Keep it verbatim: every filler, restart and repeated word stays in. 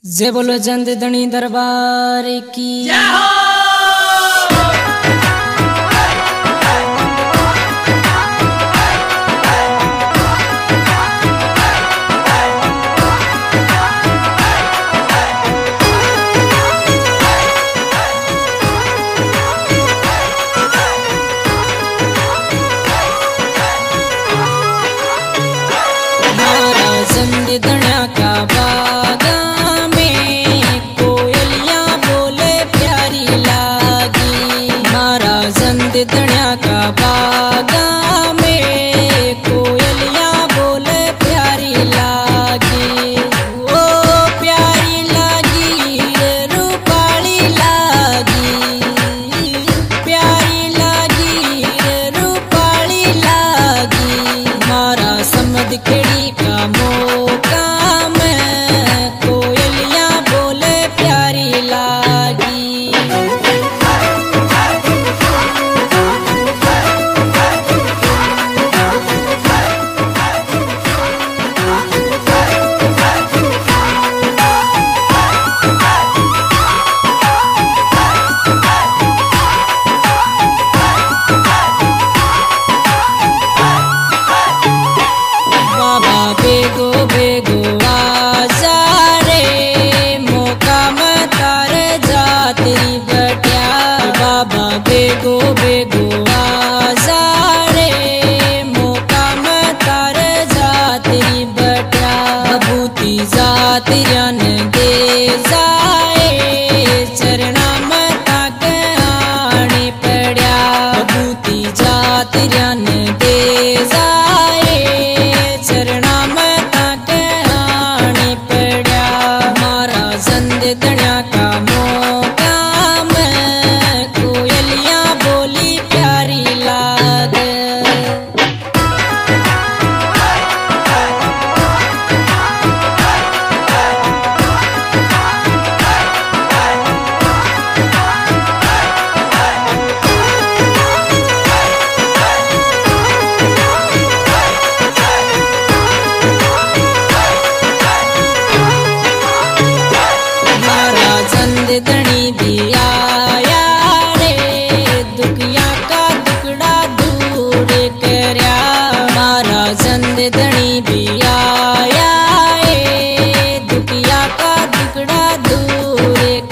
जे बोलो जंद धनी दरबार की जय हो। जंद धनिया का बागा में कोयलियां बोले प्यारी लागी। मारा जंद धनिया का बागा में कोयलियां बोले प्यारी लागी। ओ प्यारी लागी रूपाली लागी, प्यारी लागी रूपाली लागी। मारा समद खेड़ी का मौका में कोयलियां बोले प्यारी लागी। बाबा बेगो बेगो आजा रे मौका में तारे जाती बटिया। बाबा बेगो बेगो आजा रे मौका में तारे जाती बटिया। बबूती जाती रन दे जाए चरणा में ताक आने पड़िया। बबूती जाती रन दे जाए चरणा में ताके आने पड़िया। मारा जंद धनिया का मौका में कोयलियां बोली प्यारी लागे। जंद धनी भी आया रे दुखिया का दुकड़ा दूर करया। मारा जंद धनी भी आया रे दुखिया का दुकड़ा दूर